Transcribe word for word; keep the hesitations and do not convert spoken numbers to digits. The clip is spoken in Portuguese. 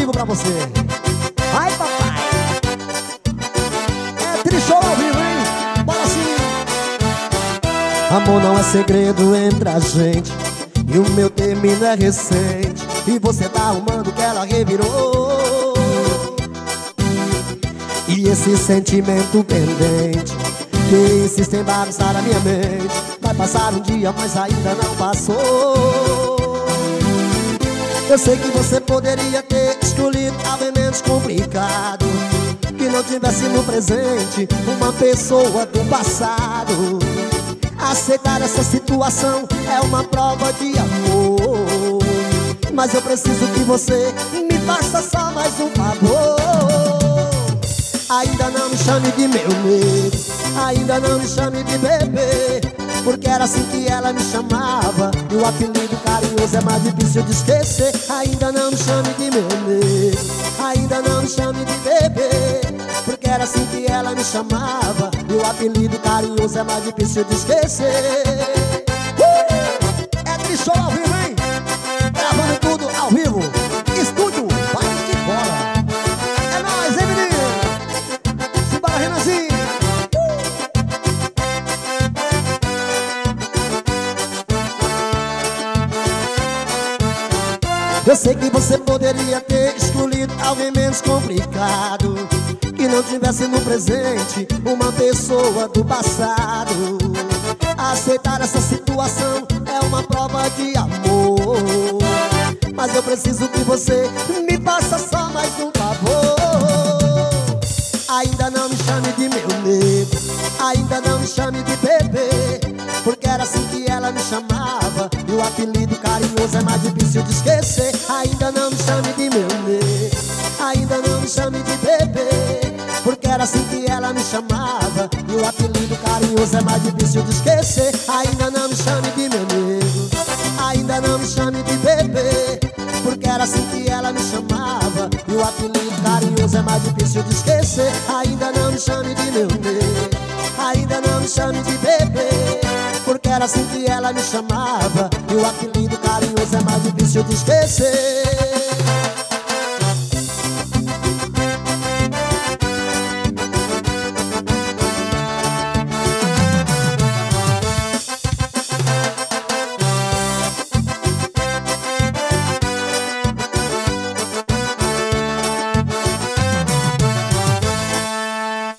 vivo pra você. Vai, papai. É Tri-Show ao vivo, hein? Bora sim. Amor não é segredo entre a gente, e o meu término é recente, e você tá arrumando que ela revirou. E esse sentimento pendente que insiste em bagunçar a minha mente, vai passar um dia, mas ainda não passou. Eu sei que você poderia ter escolhido algo menos complicado, que não tivesse no presente uma pessoa do passado. Aceitar essa situação é uma prova de amor, mas eu preciso que você me faça só mais um favor. Ainda não me chame de meu nego, ainda não me chame de bebê, porque era assim que ela me chamava, e o apelido carinhoso é mais difícil de esquecer. Ainda não me chame de meu nego, ainda não me chame de bebê, porque era assim que ela me chamava, e o apelido carinhoso é mais difícil de esquecer. uh! É Tri-Show ao vivo, hein? Gravando tudo ao vivo. Estúdio, vai de bola. É nóis, hein, menino? Simbora, Renanzinho. Eu sei que você poderia ter escolhido alguém menos complicado, que não tivesse no presente uma pessoa do passado. Aceitar essa situação é uma prova de amor, mas eu preciso que você me faça só mais um favor. Ainda não me chame de meu nego, ainda não me chame de bebê, porque era assim que ela me chamava, e o apelido carinhoso é mais difícil de esquecer. Ainda não me chame de meu nego, ainda não me chame de bebê, porque era assim que ela me chamava, e o apelido carinhoso é mais difícil de esquecer. Ainda não me chame de meu nego, ainda não me chame de bebê, porque era assim que ela me chamava, e o apelido carinhoso é mais difícil de esquecer. Ainda não me chame de meu nego, ainda não me chame de bebê, porque era assim que ela me chamava, e o apelido carinhoso é mais difícil de esquecer.